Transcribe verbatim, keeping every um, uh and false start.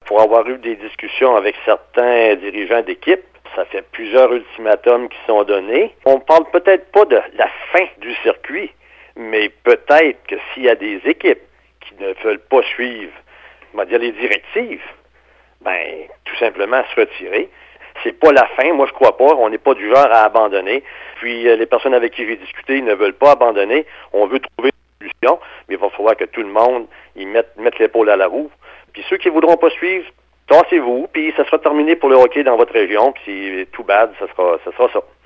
pour avoir eu des discussions avec certains dirigeants d'équipe, ça fait plusieurs ultimatums qui sont donnés. On parle peut-être pas de la fin du circuit, mais peut-être que s'il y a des équipes qui ne veulent pas suivre, on va dire, les directives, ben, tout simplement se retirer. C'est pas la fin, moi je crois pas. On n'est pas du genre à abandonner. Puis euh, les personnes avec qui j'ai discuté ne veulent pas abandonner. On veut trouver une solution, mais il va falloir que tout le monde y mette, mette l'épaule à la roue. Puis ceux qui voudront pas suivre, tassez-vous, puis ça sera terminé pour le hockey dans votre région. Puis c'est tout bad, ça sera, ça sera ça.